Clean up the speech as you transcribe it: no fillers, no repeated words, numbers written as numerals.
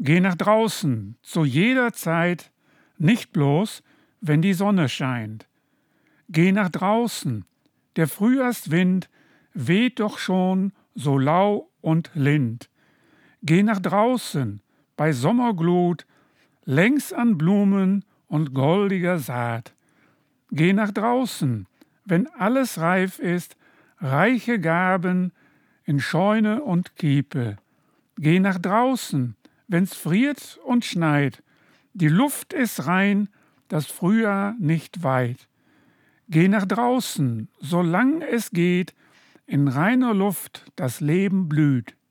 Geh nach draußen, zu jeder Zeit, nicht bloß, wenn die Sonne scheint. Geh nach draußen, der Frühjahrswind weht doch schon so lau und lind. Geh nach draußen, bei Sommerglut, längs an Blumen und goldiger Saat. Geh nach draußen, wenn alles reif ist, reiche Gaben in Scheune und Kiepe. Geh nach draußen, wenn's friert und schneit, die Luft ist rein, das Frühjahr nicht weit. Geh nach draußen, solang es geht, in reiner Luft das Leben blüht.